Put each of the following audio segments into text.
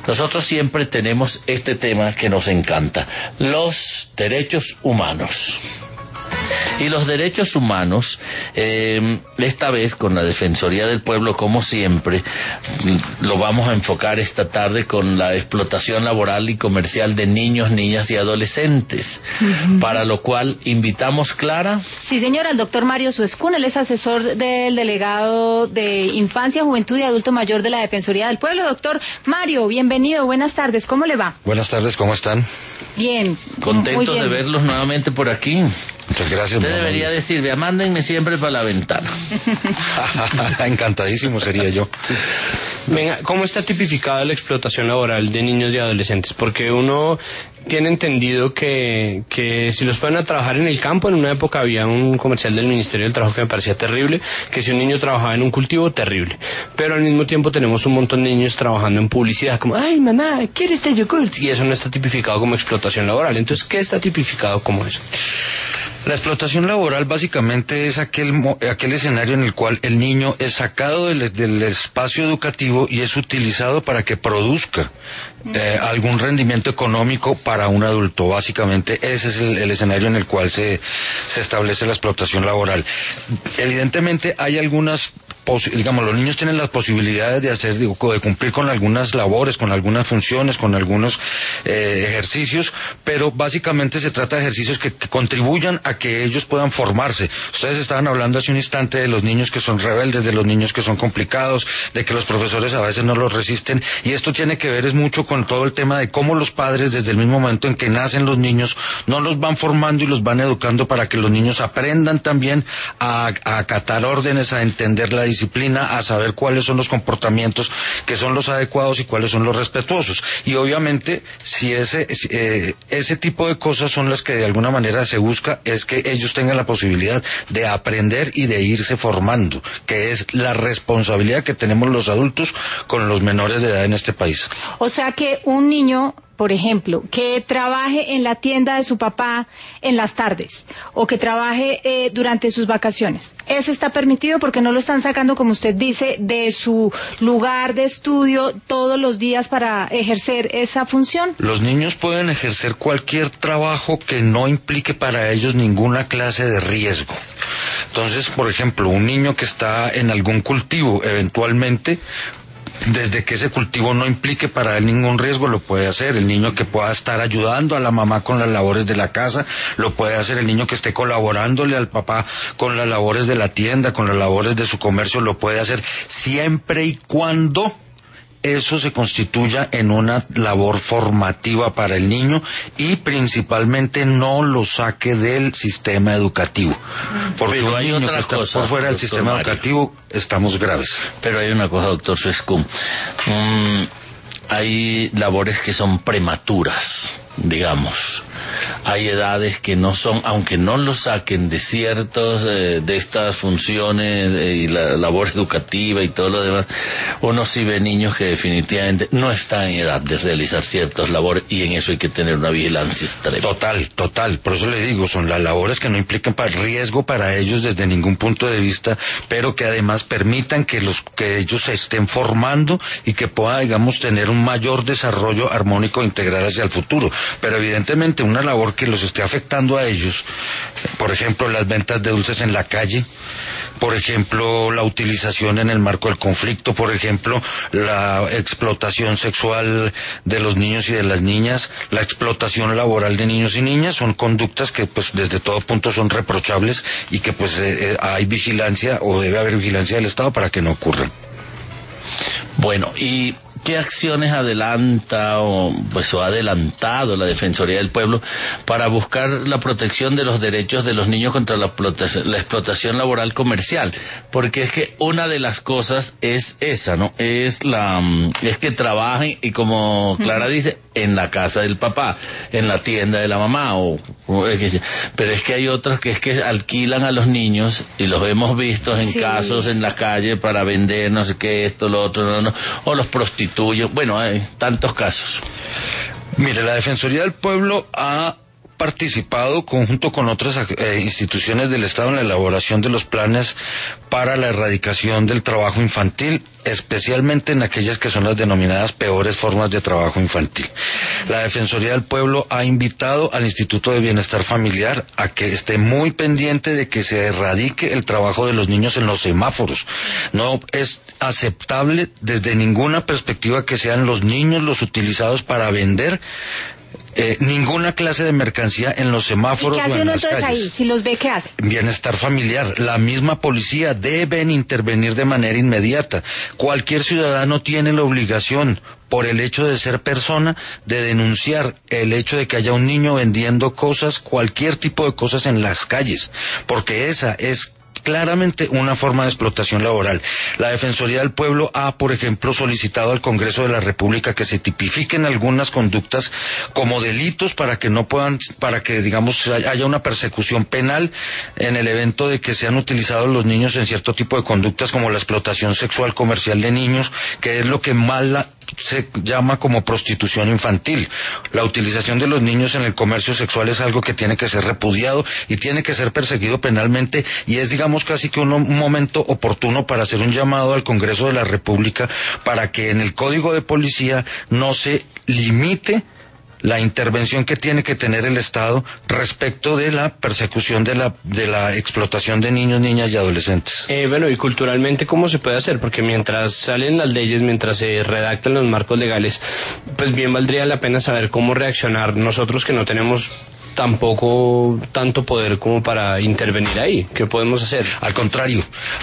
nosotros siempre tenemos este tema que nos encanta, los derechos humanos. Y los derechos humanos, esta vez con la Defensoría del Pueblo, como siempre, lo vamos a enfocar esta tarde con la explotación laboral y comercial de niños, niñas y adolescentes, para lo cual invitamos, Clara. Sí, señora, al doctor Mario Suescún, él es asesor del delegado de Infancia, Juventud y Adulto Mayor de la Defensoría del Pueblo. Doctor Mario, bienvenido, buenas tardes, ¿cómo le va? Buenas tardes, ¿cómo están? Bien. Contentos de verlos nuevamente por aquí. Muchas gracias. Usted debería decir, vea, mándenme siempre para la ventana. Encantadísimo sería yo. Venga, ¿cómo está tipificada la explotación laboral de niños y adolescentes? Porque uno tiene entendido que si los ponen a trabajar en el campo, en una época había un comercial del Ministerio del Trabajo que me parecía terrible, que si un niño trabajaba en un cultivo, terrible. Pero al mismo tiempo tenemos un montón de niños trabajando en publicidad, como, ay mamá, ¿quiere este yogurt? Y eso no está tipificado como explotación laboral. Entonces, ¿qué está tipificado como eso? La explotación laboral básicamente es aquel escenario en el cual el niño es sacado del espacio educativo y es utilizado para que produzca algún rendimiento económico para un adulto. Básicamente ese es el escenario en el cual se establece la explotación laboral. Evidentemente hay algunas los niños tienen las posibilidades de cumplir con algunas labores, con algunas funciones, con algunos ejercicios, pero básicamente se trata de ejercicios que contribuyan a que ellos puedan formarse. Ustedes estaban hablando hace un instante de los niños que son rebeldes, de los niños que son complicados, de que los profesores a veces no los resisten, y esto tiene que ver mucho con todo el tema de cómo los padres, desde el mismo momento en que nacen los niños, no los van formando y los van educando para que los niños aprendan también a acatar órdenes, a entender la disciplina, a saber cuáles son los comportamientos que son los adecuados y cuáles son los respetuosos. Y obviamente, si ese tipo de cosas son las que de alguna manera se busca, es que ellos tengan la posibilidad de aprender y de irse formando, que es la responsabilidad que tenemos los adultos con los menores de edad en este país. O sea que un niño, por ejemplo, que trabaje en la tienda de su papá en las tardes o que trabaje durante sus vacaciones, ¿ese está permitido porque no lo están sacando, como usted dice, de su lugar de estudio todos los días para ejercer esa función? Los niños pueden ejercer cualquier trabajo que no implique para ellos ninguna clase de riesgo. Entonces, por ejemplo, un niño que está en algún cultivo, eventualmente, desde que ese cultivo no implique para él ningún riesgo, lo puede hacer. El niño que pueda estar ayudando a la mamá con las labores de la casa, lo puede hacer. El niño que esté colaborándole al papá con las labores de la tienda, con las labores de su comercio, lo puede hacer, siempre y cuando eso se constituya en una labor formativa para el niño y principalmente no lo saque del sistema educativo. Porque pero un hay niño otra que está cosa, por fuera del doctor sistema Mario. educativo, estamos graves. Pero hay una cosa, doctor Suescún. Hay labores que son prematuras, digamos. Hay edades que no son, aunque no lo saquen de ciertos de estas funciones y la labor educativa y todo lo demás, uno sí ve niños que definitivamente no están en edad de realizar ciertas labores y en eso hay que tener una vigilancia extrema. Total, por eso le digo, son las labores que no implican riesgo para ellos desde ningún punto de vista, pero que además permitan que ellos se estén formando y que puedan, digamos, tener un mayor desarrollo armónico e integral hacia el futuro. Pero evidentemente una labor que los esté afectando a ellos, por ejemplo, las ventas de dulces en la calle, por ejemplo, la utilización en el marco del conflicto, por ejemplo, la explotación sexual de los niños y de las niñas, la explotación laboral de niños y niñas, son conductas que pues desde todo punto son reprochables y que pues hay vigilancia o debe haber vigilancia del Estado para que no ocurran. Bueno, y ¿qué acciones adelanta o ha adelantado la Defensoría del Pueblo para buscar la protección de los derechos de los niños contra la explotación laboral comercial? Porque es que una de las cosas es esa, ¿no? Es que trabajen y, como Clara dice, en la casa del papá, en la tienda de la mamá pero es que hay otros que es que alquilan a los niños y los hemos visto en casos en la calle para vender no sé qué, esto, lo otro, no, o los prostituyen. Bueno, hay tantos casos. Mire, la Defensoría del Pueblo ha participado junto con otras instituciones del Estado en la elaboración de los planes para la erradicación del trabajo infantil especialmente en aquellas que son las denominadas peores formas de trabajo infantil. La Defensoría del Pueblo ha invitado al Instituto de Bienestar Familiar a que esté muy pendiente de que se erradique el trabajo de los niños en los semáforos. No es aceptable desde ninguna perspectiva que sean los niños los utilizados para vender ninguna clase de mercancía en los semáforos. ¿Y qué hace uno entonces ahí? Si los ve, ¿qué hace? Bienestar familiar. La misma policía deben intervenir de manera inmediata. Cualquier ciudadano tiene la obligación, por el hecho de ser persona, de denunciar el hecho de que haya un niño vendiendo cosas, cualquier tipo de cosas en las calles, porque esa es claramente una forma de explotación laboral. La Defensoría del Pueblo ha, por ejemplo, solicitado al Congreso de la República que se tipifiquen algunas conductas como delitos para que digamos haya una persecución penal en el evento de que sean utilizados los niños en cierto tipo de conductas como la explotación sexual comercial de niños, que es lo que mal se llama como prostitución infantil. La utilización de los niños en el comercio sexual es algo que tiene que ser repudiado y tiene que ser perseguido penalmente, y es, digamos, casi que un momento oportuno para hacer un llamado al Congreso de la República para que en el Código de Policía no se limite la intervención que tiene que tener el Estado respecto de la persecución de la explotación de niños, niñas y adolescentes. Bueno, y culturalmente, ¿cómo se puede hacer? Porque mientras salen las leyes, mientras se redactan los marcos legales, pues bien valdría la pena saber cómo reaccionar nosotros que no tenemos tampoco tanto poder como para intervenir ahí. ¿Qué podemos hacer? Al contrario,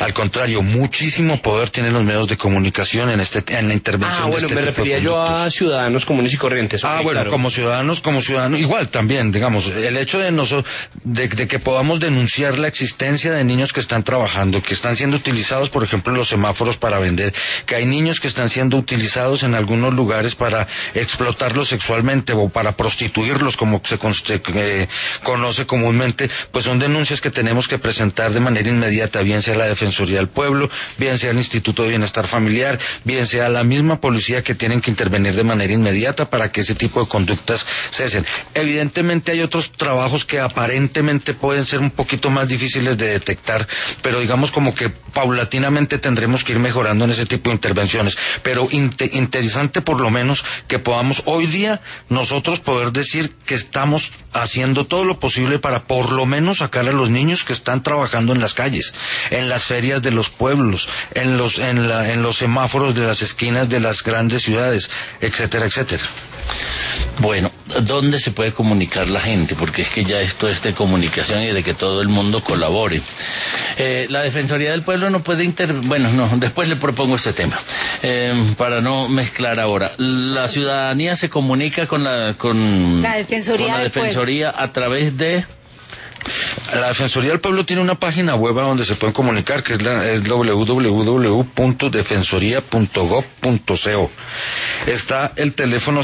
muchísimo poder tienen los medios de comunicación en la intervención. Bueno, me refería yo a ciudadanos comunes y corrientes. Okay, bueno, claro. Como ciudadanos, igual también, digamos, el hecho de que podamos denunciar la existencia de niños que están trabajando, que están siendo utilizados, por ejemplo, en los semáforos para vender, que hay niños que están siendo utilizados en algunos lugares para explotarlos sexualmente o para prostituirlos, como se conoce comúnmente, pues son denuncias que tenemos que presentar de manera inmediata, bien sea la Defensoría del Pueblo, bien sea el Instituto de Bienestar Familiar, bien sea la misma policía, que tienen que intervenir de manera inmediata para que ese tipo de conductas cesen. Evidentemente hay otros trabajos que aparentemente pueden ser un poquito más difíciles de detectar, pero digamos como que paulatinamente tendremos que ir mejorando en ese tipo de intervenciones, pero interesante por lo menos que podamos hoy día nosotros poder decir que estamos haciendo todo lo posible para por lo menos sacar a los niños que están trabajando en las calles, en las ferias de los pueblos, en los semáforos de las esquinas de las grandes ciudades, etcétera, etcétera. Bueno, ¿dónde se puede comunicar la gente? Porque es que ya esto es de comunicación y de que todo el mundo colabore. La Defensoría del Pueblo no puede después le propongo este tema, para no mezclar ahora. La ciudadanía se comunica con la Defensoría a través de... La Defensoría del Pueblo tiene una página web donde se pueden comunicar, que es www.defensoría.gov.co. Está el teléfono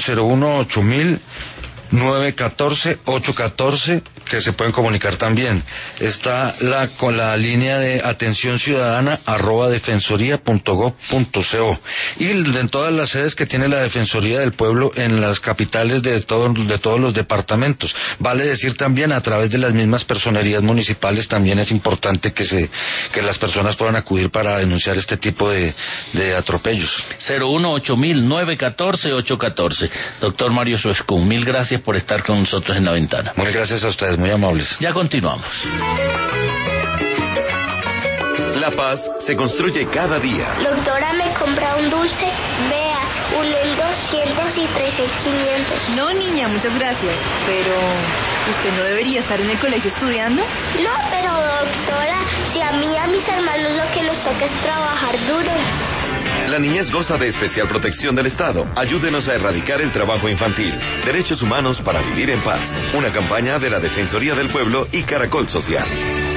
018-914-814, que se pueden comunicar también. Está con la línea de atención ciudadana @defensoría.gov.co, y en todas las sedes que tiene la Defensoría del Pueblo en las capitales de todos los departamentos. Vale decir también a través de las mismas personerías municipales, también es importante que las personas puedan acudir para denunciar este tipo de atropellos. 018-914-814. Doctor Mario Suescún, mil gracias por estar con nosotros en La Ventana. Muy gracias a ustedes, muy amables. Ya continuamos. La paz se construye cada día. Doctora, ¿me compra un dulce? Vea, uno en 200 y 3 en 500. No, niña, muchas gracias. Pero, ¿usted no debería estar en el colegio estudiando? No, pero doctora, si a mí y a mis hermanos lo que nos toca es trabajar duro. La niñez goza de especial protección del Estado. Ayúdenos a erradicar el trabajo infantil. Derechos humanos para vivir en paz. Una campaña de la Defensoría del Pueblo y Caracol Social.